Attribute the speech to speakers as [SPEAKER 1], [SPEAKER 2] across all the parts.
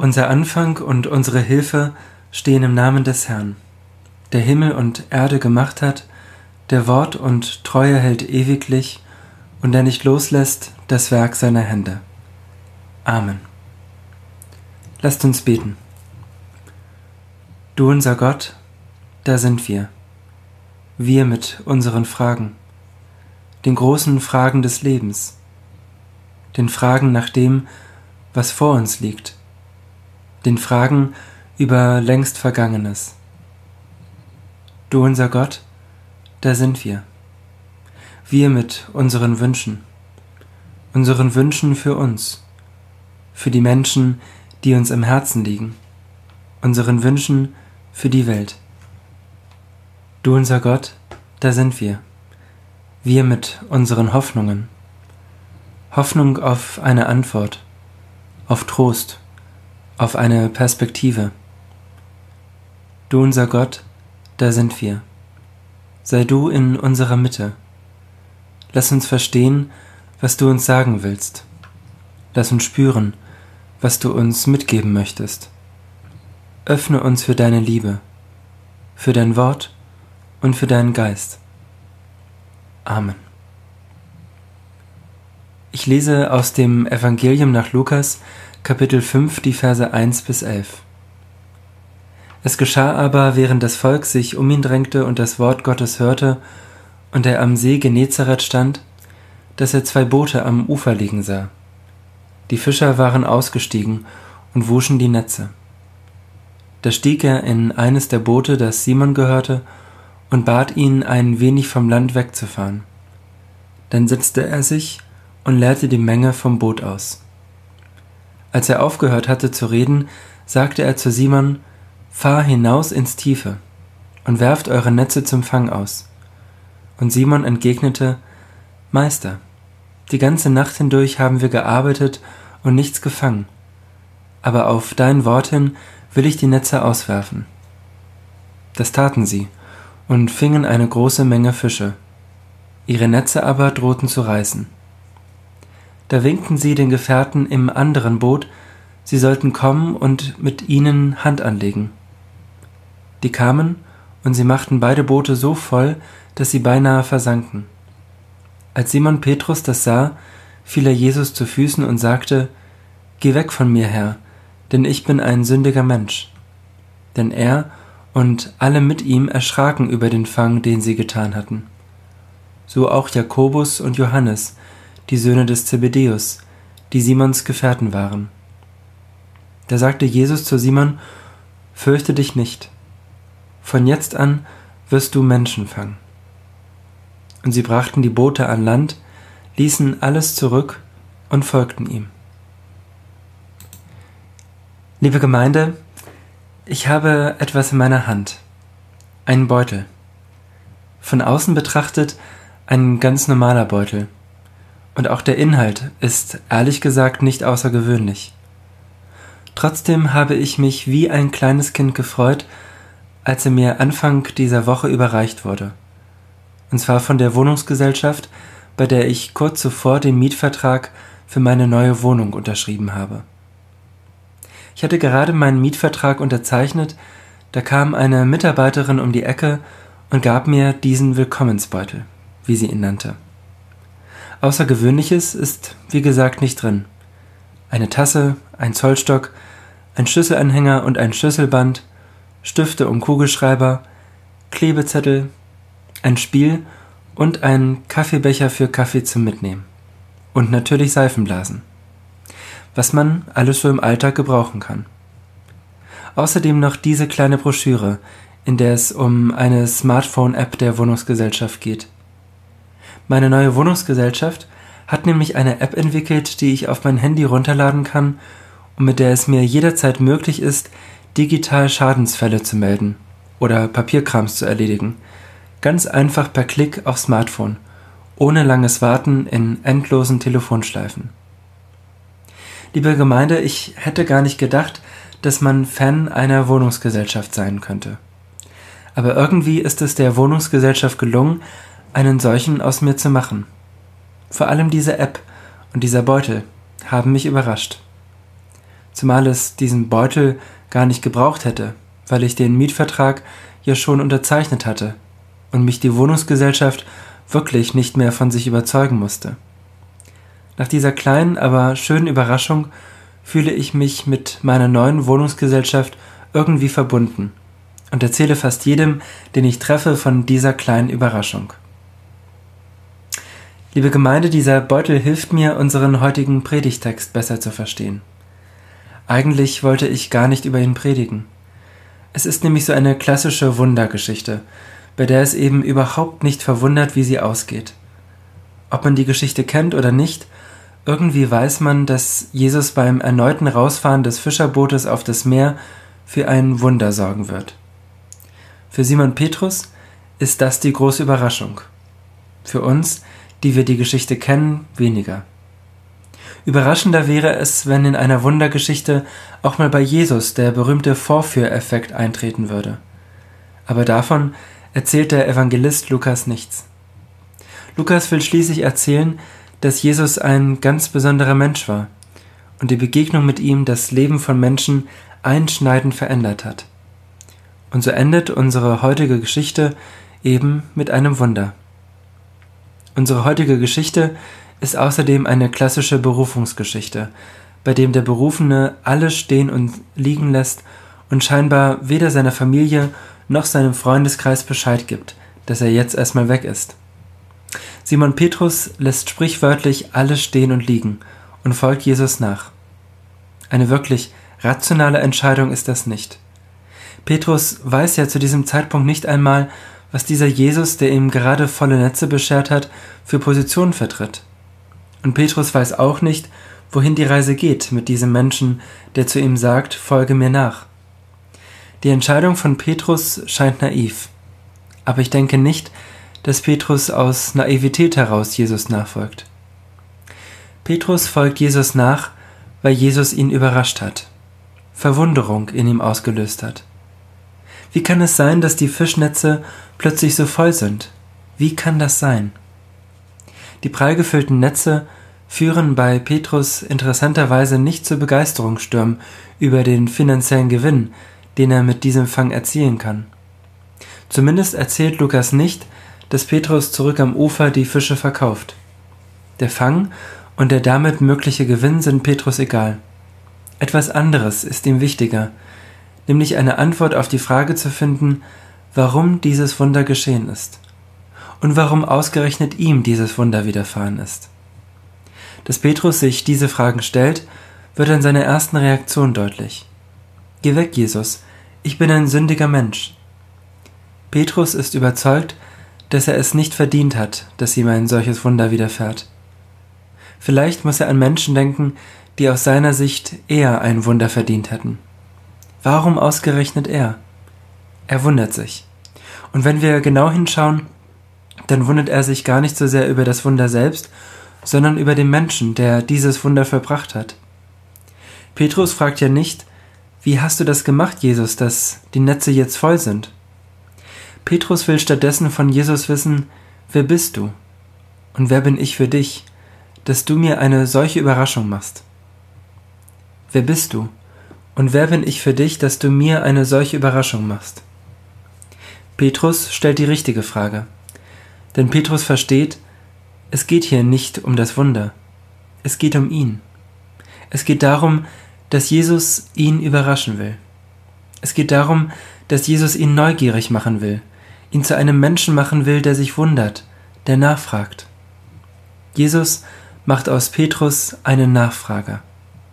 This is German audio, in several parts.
[SPEAKER 1] Unser Anfang und unsere Hilfe stehen im Namen des Herrn, der Himmel und Erde gemacht hat, der Wort und Treue hält ewiglich und der nicht loslässt das Werk seiner Hände. Amen. Lasst uns beten. Du unser Gott, da sind wir mit unseren Fragen, den großen Fragen des Lebens, den Fragen nach dem, was vor uns liegt, den Fragen über längst Vergangenes. Du unser Gott, da sind wir mit unseren Wünschen für uns, für die Menschen, die uns im Herzen liegen, unseren Wünschen für die Welt. Du unser Gott, da sind wir mit unseren Hoffnungen, Hoffnung auf eine Antwort, auf Trost, auf eine Perspektive. Du unser Gott, da sind wir. Sei du in unserer Mitte. Lass uns verstehen, was du uns sagen willst. Lass uns spüren, was du uns mitgeben möchtest. Öffne uns für deine Liebe, für dein Wort und für deinen Geist. Amen. Ich lese aus dem Evangelium nach Lukas, Kapitel 5, die Verse 1 bis 11. Es geschah aber, während das Volk sich um ihn drängte und das Wort Gottes hörte, und er am See Genezareth stand, dass er 2 Boote am Ufer liegen sah. Die Fischer waren ausgestiegen und wuschen die Netze. Da stieg er in eines der Boote, das Simon gehörte, und bat ihn, ein wenig vom Land wegzufahren. Dann setzte er sich und leerte die Menge vom Boot aus. Als er aufgehört hatte zu reden, sagte er zu Simon: Fahr hinaus ins Tiefe und werft eure Netze zum Fang aus. Und Simon entgegnete: Meister, die ganze Nacht hindurch haben wir gearbeitet und nichts gefangen, aber auf dein Wort hin will ich die Netze auswerfen. Das taten sie und fingen eine große Menge Fische. Ihre Netze aber drohten zu reißen. Da winkten sie den Gefährten im anderen Boot, sie sollten kommen und mit ihnen Hand anlegen. Die kamen, und sie machten beide Boote so voll, dass sie beinahe versanken. Als Simon Petrus das sah, fiel er Jesus zu Füßen und sagte: Geh weg von mir, Herr, denn ich bin ein sündiger Mensch. Denn er und alle mit ihm erschraken über den Fang, den sie getan hatten. So auch Jakobus und Johannes, die Söhne des Zebedäus, die Simons Gefährten waren. Da sagte Jesus zu Simon: Fürchte dich nicht, von jetzt an wirst du Menschen fangen. Und sie brachten die Boote an Land, ließen alles zurück und folgten ihm. Liebe Gemeinde, ich habe etwas in meiner Hand, einen Beutel. Von außen betrachtet ein ganz normaler Beutel. Und auch der Inhalt ist ehrlich gesagt nicht außergewöhnlich. Trotzdem habe ich mich wie ein kleines Kind gefreut, als er mir Anfang dieser Woche überreicht wurde. Und zwar von der Wohnungsgesellschaft, bei der ich kurz zuvor den Mietvertrag für meine neue Wohnung unterschrieben habe. Ich hatte gerade meinen Mietvertrag unterzeichnet, da kam eine Mitarbeiterin um die Ecke und gab mir diesen Willkommensbeutel, wie sie ihn nannte. Außergewöhnliches ist, wie gesagt, nicht drin. Eine Tasse, ein Zollstock, ein Schlüsselanhänger und ein Schlüsselband, Stifte und Kugelschreiber, Klebezettel, ein Spiel und ein Kaffeebecher für Kaffee zum Mitnehmen. Und natürlich Seifenblasen. Was man alles so im Alltag gebrauchen kann. Außerdem noch diese kleine Broschüre, in der es um eine Smartphone-App der Wohnungsgesellschaft geht. Meine neue Wohnungsgesellschaft hat nämlich eine App entwickelt, die ich auf mein Handy runterladen kann und mit der es mir jederzeit möglich ist, digital Schadensfälle zu melden oder Papierkrams zu erledigen. Ganz einfach per Klick aufs Smartphone, ohne langes Warten in endlosen Telefonschleifen. Liebe Gemeinde, ich hätte gar nicht gedacht, dass man Fan einer Wohnungsgesellschaft sein könnte. Aber irgendwie ist es der Wohnungsgesellschaft gelungen, einen solchen aus mir zu machen. Vor allem diese App und dieser Beutel haben mich überrascht. zumal es diesen Beutel gar nicht gebraucht hätte, weil ich den Mietvertrag ja schon unterzeichnet hatte und mich die Wohnungsgesellschaft wirklich nicht mehr von sich überzeugen musste. Nach dieser kleinen, aber schönen Überraschung fühle ich mich mit meiner neuen Wohnungsgesellschaft irgendwie verbunden und erzähle fast jedem, den ich treffe, von dieser kleinen Überraschung. Liebe Gemeinde, dieser Beutel hilft mir, unseren heutigen Predigtext besser zu verstehen. Eigentlich wollte ich gar nicht über ihn predigen. Es ist nämlich so eine klassische Wundergeschichte, bei der es eben überhaupt nicht verwundert, wie sie ausgeht. Ob man die Geschichte kennt oder nicht, irgendwie weiß man, dass Jesus beim erneuten Rausfahren des Fischerbootes auf das Meer für ein Wunder sorgen wird. Für Simon Petrus ist das die große Überraschung. Für uns, die wir die Geschichte kennen, weniger. Überraschender wäre es, wenn in einer Wundergeschichte auch mal bei Jesus der berühmte Vorführeffekt eintreten würde. Aber davon erzählt der Evangelist Lukas nichts. Lukas will schließlich erzählen, dass Jesus ein ganz besonderer Mensch war und die Begegnung mit ihm das Leben von Menschen einschneidend verändert hat. Und so endet unsere heutige Geschichte eben mit einem Wunder. Unsere heutige Geschichte ist außerdem eine klassische Berufungsgeschichte, bei dem der Berufene alles stehen und liegen lässt und scheinbar weder seiner Familie noch seinem Freundeskreis Bescheid gibt, dass er jetzt erstmal weg ist. Simon Petrus lässt sprichwörtlich alles stehen und liegen und folgt Jesus nach. Eine wirklich rationale Entscheidung ist das nicht. Petrus weiß ja zu diesem Zeitpunkt nicht einmal, was dieser Jesus, der ihm gerade volle Netze beschert hat, für Positionen vertritt. Und Petrus weiß auch nicht, wohin die Reise geht mit diesem Menschen, der zu ihm sagt, folge mir nach. Die Entscheidung von Petrus scheint naiv. Aber ich denke nicht, dass Petrus aus Naivität heraus Jesus nachfolgt. Petrus folgt Jesus nach, weil Jesus ihn überrascht hat, Verwunderung in ihm ausgelöst hat. Wie kann es sein, dass die Fischnetze plötzlich so voll sind? Wie kann das sein? Die prall gefüllten Netze führen bei Petrus interessanterweise nicht zu Begeisterungsstürmen über den finanziellen Gewinn, den er mit diesem Fang erzielen kann. Zumindest erzählt Lukas nicht, dass Petrus zurück am Ufer die Fische verkauft. Der Fang und der damit mögliche Gewinn sind Petrus egal. Etwas anderes ist ihm wichtiger, nämlich eine Antwort auf die Frage zu finden, warum dieses Wunder geschehen ist und warum ausgerechnet ihm dieses Wunder widerfahren ist. Dass Petrus sich diese Fragen stellt, wird an seiner ersten Reaktion deutlich. Geh weg, Jesus, ich bin ein sündiger Mensch. Petrus ist überzeugt, dass er es nicht verdient hat, dass ihm ein solches Wunder widerfährt. Vielleicht muss er an Menschen denken, die aus seiner Sicht eher ein Wunder verdient hätten. Warum ausgerechnet er? Er wundert sich. Und wenn wir genau hinschauen, dann wundert er sich gar nicht so sehr über das Wunder selbst, sondern über den Menschen, der dieses Wunder vollbracht hat. Petrus fragt ja nicht, wie hast du das gemacht, Jesus, dass die Netze jetzt voll sind? Petrus will stattdessen von Jesus wissen, wer bist du? Und wer bin ich für dich, dass du mir eine solche Überraschung machst? Wer bist du? Und wer bin ich für dich, dass du mir eine solche Überraschung machst? Petrus stellt die richtige Frage. Denn Petrus versteht, es geht hier nicht um das Wunder. Es geht um ihn. Es geht darum, dass Jesus ihn überraschen will. Es geht darum, dass Jesus ihn neugierig machen will, ihn zu einem Menschen machen will, der sich wundert, der nachfragt. Jesus macht aus Petrus einen Nachfrager.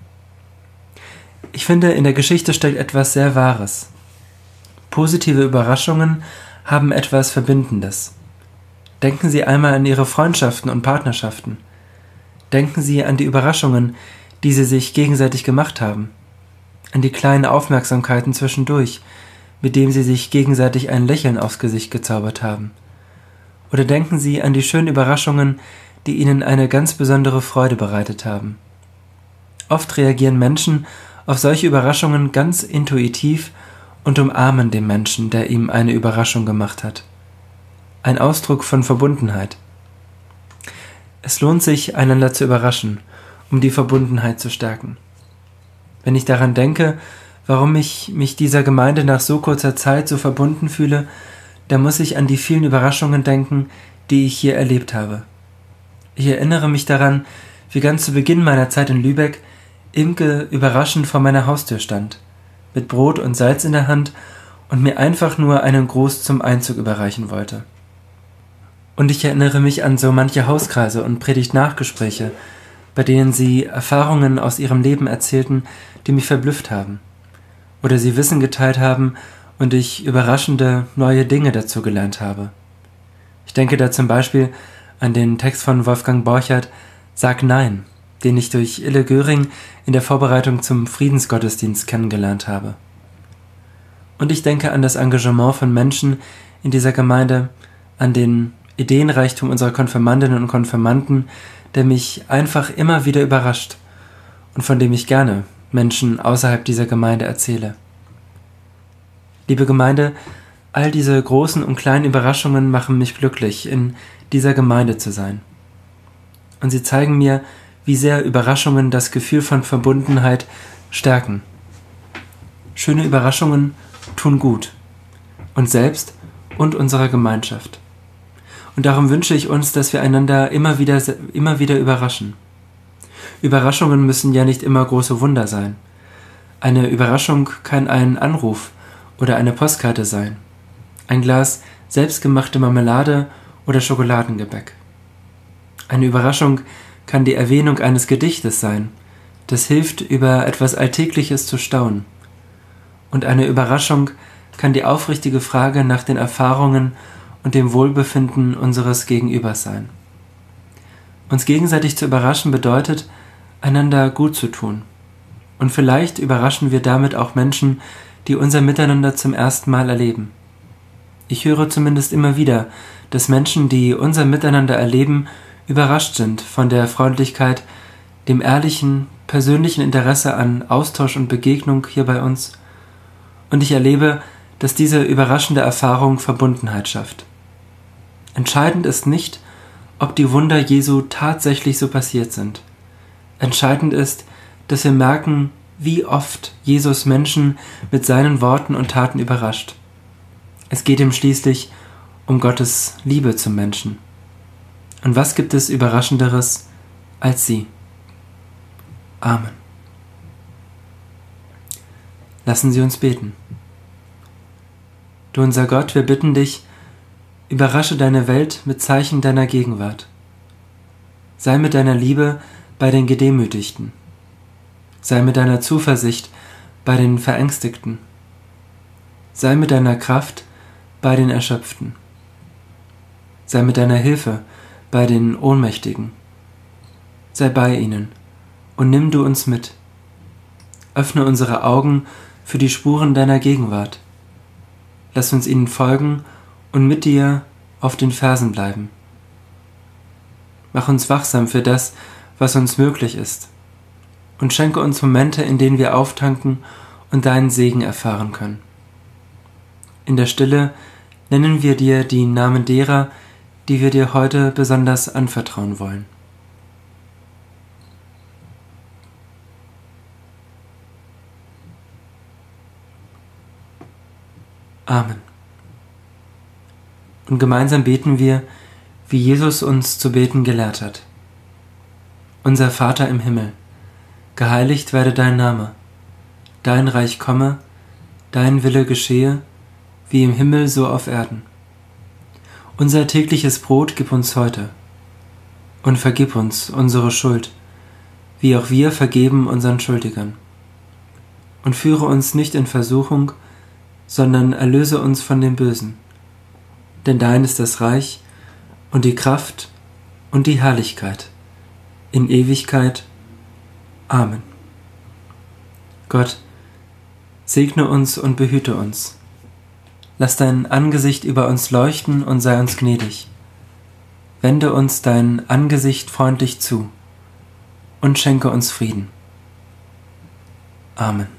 [SPEAKER 1] Ich finde, in der Geschichte steckt etwas sehr Wahres. Positive Überraschungen haben etwas Verbindendes. Denken Sie einmal an Ihre Freundschaften und Partnerschaften. Denken Sie an die Überraschungen, die Sie sich gegenseitig gemacht haben. An die kleinen Aufmerksamkeiten zwischendurch, mit denen Sie sich gegenseitig ein Lächeln aufs Gesicht gezaubert haben. Oder denken Sie an die schönen Überraschungen, die Ihnen eine ganz besondere Freude bereitet haben. Oft reagieren Menschen auf solche Überraschungen ganz intuitiv und umarmen den Menschen, der ihm eine Überraschung gemacht hat. Ein Ausdruck von Verbundenheit. Es lohnt sich, einander zu überraschen, um die Verbundenheit zu stärken. Wenn ich daran denke, warum ich mich dieser Gemeinde nach so kurzer Zeit so verbunden fühle, da muss ich an die vielen Überraschungen denken, die ich hier erlebt habe. Ich erinnere mich daran, wie ganz zu Beginn meiner Zeit in Lübeck Imke überraschend vor meiner Haustür stand, mit Brot und Salz in der Hand und mir einfach nur einen Gruß zum Einzug überreichen wollte. Und ich erinnere mich an so manche Hauskreise und Predigt-Nachgespräche, bei denen sie Erfahrungen aus ihrem Leben erzählten, die mich verblüfft haben. Oder sie Wissen geteilt haben und ich überraschende neue Dinge dazu gelernt habe. Ich denke da zum Beispiel an den Text von Wolfgang Borchert, Sag Nein, den ich durch Ille Göring in der Vorbereitung zum Friedensgottesdienst kennengelernt habe. Und ich denke an das Engagement von Menschen in dieser Gemeinde, an den Ideenreichtum unserer Konfirmandinnen und Konfirmanden, der mich einfach immer wieder überrascht und von dem ich gerne Menschen außerhalb dieser Gemeinde erzähle. Liebe Gemeinde, all diese großen und kleinen Überraschungen machen mich glücklich, in dieser Gemeinde zu sein. Und sie zeigen mir, wie sehr Überraschungen das Gefühl von Verbundenheit stärken. Schöne Überraschungen tun gut, uns selbst und unserer Gemeinschaft. Und darum wünsche ich uns, dass wir einander immer wieder überraschen. Überraschungen müssen ja nicht immer große Wunder sein. Eine Überraschung kann ein Anruf oder eine Postkarte sein, ein Glas selbstgemachte Marmelade oder Schokoladengebäck. Eine Überraschung kann die Erwähnung eines Gedichtes sein, das hilft, über etwas Alltägliches zu staunen. Und eine Überraschung kann die aufrichtige Frage nach den Erfahrungen und dem Wohlbefinden unseres Gegenübers sein. Uns gegenseitig zu überraschen bedeutet, einander gut zu tun. Und vielleicht überraschen wir damit auch Menschen, die unser Miteinander zum ersten Mal erleben. Ich höre zumindest immer wieder, dass Menschen, die unser Miteinander erleben, überrascht sind von der Freundlichkeit, dem ehrlichen, persönlichen Interesse an Austausch und Begegnung hier bei uns. Und ich erlebe, dass diese überraschende Erfahrung Verbundenheit schafft. Entscheidend ist nicht, ob die Wunder Jesu tatsächlich so passiert sind. Entscheidend ist, dass wir merken, wie oft Jesus Menschen mit seinen Worten und Taten überrascht. Es geht ihm schließlich um Gottes Liebe zum Menschen. Und was gibt es Überraschenderes als sie? Amen. Lassen Sie uns beten. Du unser Gott, wir bitten dich, überrasche deine Welt mit Zeichen deiner Gegenwart. Sei mit deiner Liebe bei den Gedemütigten. Sei mit deiner Zuversicht bei den Verängstigten. Sei mit deiner Kraft bei den Erschöpften. Sei mit deiner Hilfe bei den Ohnmächtigen. Sei bei ihnen und nimm du uns mit. Öffne unsere Augen für die Spuren deiner Gegenwart. Lass uns ihnen folgen und mit dir auf den Fersen bleiben. Mach uns wachsam für das, was uns möglich ist, und schenke uns Momente, in denen wir auftanken und deinen Segen erfahren können. In der Stille nennen wir dir die Namen derer, die wir dir heute besonders anvertrauen wollen. Amen. Und gemeinsam beten wir, wie Jesus uns zu beten gelehrt hat. Unser Vater im Himmel, geheiligt werde dein Name, dein Reich komme, dein Wille geschehe, wie im Himmel so auf Erden. Unser tägliches Brot gib uns heute und vergib uns unsere Schuld, wie auch wir vergeben unseren Schuldigern. Und führe uns nicht in Versuchung, sondern erlöse uns von dem Bösen. Denn dein ist das Reich und die Kraft und die Herrlichkeit in Ewigkeit. Amen. Gott, segne uns und behüte uns. Lass dein Angesicht über uns leuchten und sei uns gnädig. Wende uns dein Angesicht freundlich zu und schenke uns Frieden. Amen.